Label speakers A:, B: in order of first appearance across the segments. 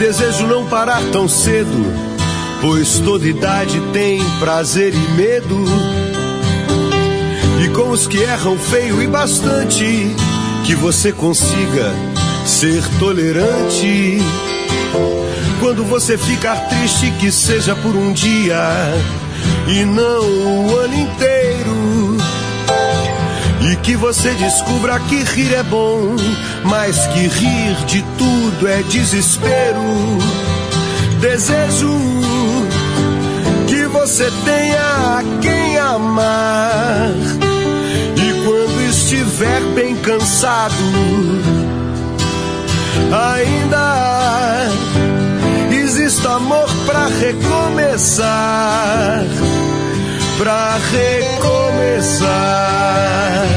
A: desejo não parar tão cedo, pois toda idade tem prazer e medo. E com os que erram feio e bastante, que você consiga ser tolerante. Quando você ficar triste, que seja por um dia e não o ano inteiro. E que você descubra que rir é bom, mas que rir de tudo é desespero. Desejo que você tenha a quem amar, e quando estiver bem cansado, ainda exista amor pra recomeçar, pra recomeçar.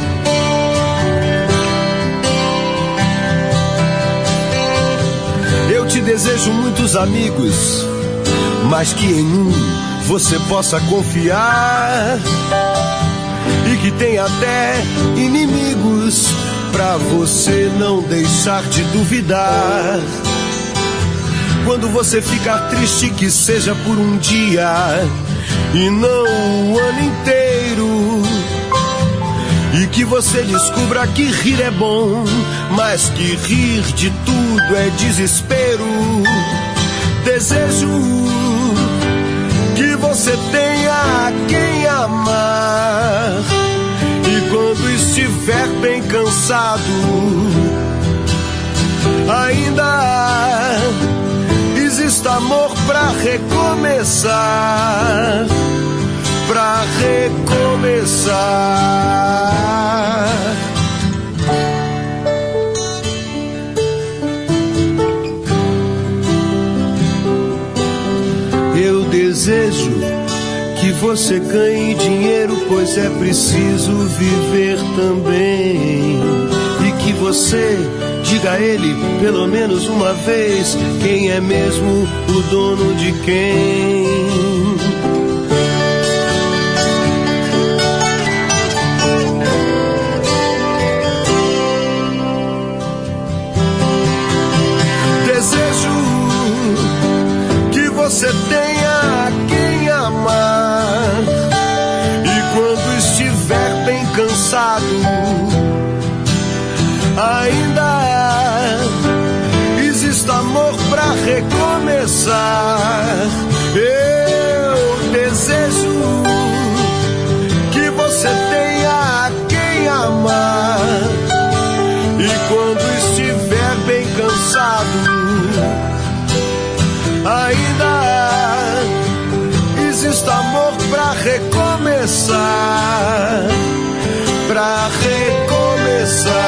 A: Eu te desejo muitos amigos, mas que em um você possa confiar, e que tenha até inimigos pra você não deixar de duvidar. Quando você ficar triste, que seja por um dia e não o ano inteiro. E que você descubra que rir é bom, mas que rir de tudo é desespero. Desejo que você tenha a quem amar, e quando estiver bem cansado, ainda exista amor pra recomeçar, pra recomeçar. Eu desejo que você ganhe dinheiro, pois é preciso viver também. E que você diga a ele, pelo menos uma vez, quem é mesmo o dono de quem. Desejo que você tenha a quem amar, e quando estiver bem cansado, ainda exista amor pra recomeçar. Eu desejo que você tenha a quem amar, e quando estiver bem cansado, ainda exista amor pra recomeçar, pra recomeçar.